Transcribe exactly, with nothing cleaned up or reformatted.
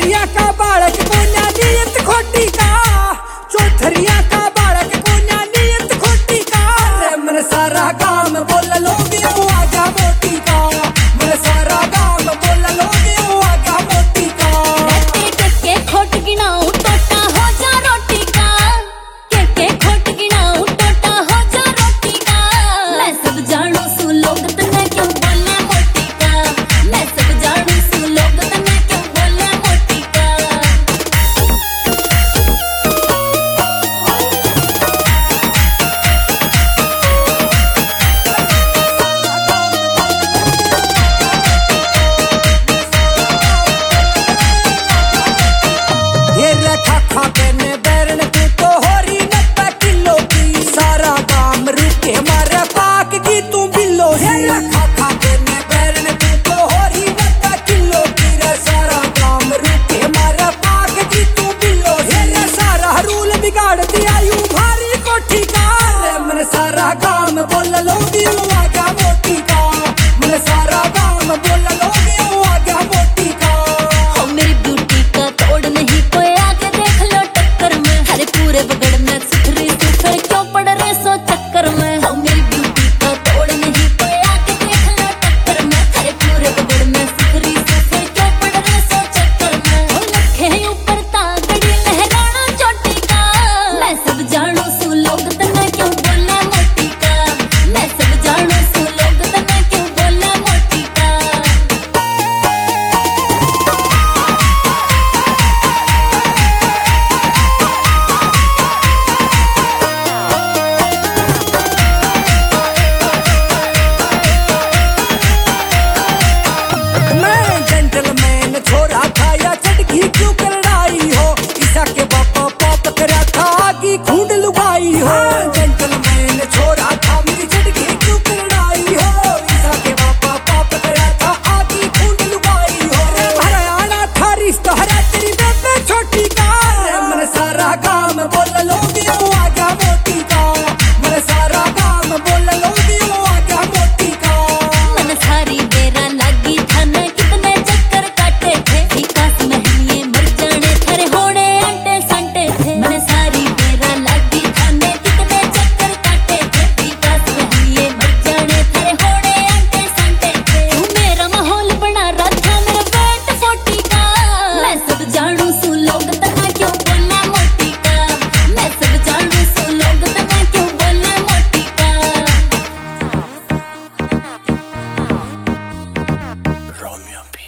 चौथरिया का बालक कोन्या नियत खोटी का, चौथरिया का बालक कोन्या नियत खोटी का। रे मन सारा काम बोल लोगे वो आगा मोटी का, मन सारा काम बोल लोगे वो आगा मोटी का। के के के खोट गिनाऊं टोटा हो जा रोटी का, के के खोट गिनाऊं टोटा हो जा रोटी का। मैं सब जानू सु लोग तने क्यों बोले मोटी का, मैं सब जानू सु लोग तने क्यों बोले मोटी का। ये रखा खा के ने बैरन तू तो हो रही नब्बे किलो की, सारा काम रुके मारे पाक की तू बिल्लो। ये रखा खा के ने बैरन तू तो हो रही नब्बे किलो की, रे सारा काम रुके मारे पाक की तू बिल्लो। ये रे सारा रूल बिगाड़ दिया यूं भारी कोठी का। रे मन सारा काम बोल लोगी वो आगा मोटी का, मन सारा काम बोल लोगी वो आगा मोटी का। हो मेरी ब्यूटी का तोड़ नहीं कोई आके देख लो टक्कर में, हरे पूरे बगड़ में सुथरी सुथर क्यों पड़ रहे सो चक्कर में। हो मेरी ब्यूटी का तोड़ नहीं कोई आके देख लो टक्कर में, हरे पूरे बगड़ में सुथरी सुथर क्यों पड़ रहे सो चक्कर में। हो लखे ऊपर तागड़ी लहराना चोटी का, मैं सब जानू सु लोग तने क्यों बोले मोटी का, मैं सब जानू सु लोग तने क्यों बोले मोटी का। मैं जेंटलमैन छोरा था या चटकी क्यों करड़ाई हो, ईसा के बापा पाप करा था आगी खूंड लुगाई हो। जेंटलमैन छोरा था मेरी चटकी क्यों करड़ाई हो, ईसा के बापा पाप करा था आगी खूंड लुगाई हो। रे भराना था रिश्ता हरा तेरी बेबे छोटी का। रे मन सारा काम बोल लोगी वो आगा मोटी का, मन सारा काम बोल लोगी वो आगा मोटी का। मन सारी बेरा लागी थाने कितने चक्कर काटे थे, विकास महलिए मर जाने थारे होड़े आंटे सांटे थे। मन सारी बेरा लागी थाने कितने चक्कर काटे थे, विकास महलिए मर जाने थारे होड़े आंटे सांटे थे। तू मेरा माहौल बना रहा था मेरे वेट फोर्टी का, मैं सब जानू सु लोग तना क्यों बोले मोटी का, मैं सब जानू सु लोग तना क्यों बोले मोटी का। Romeo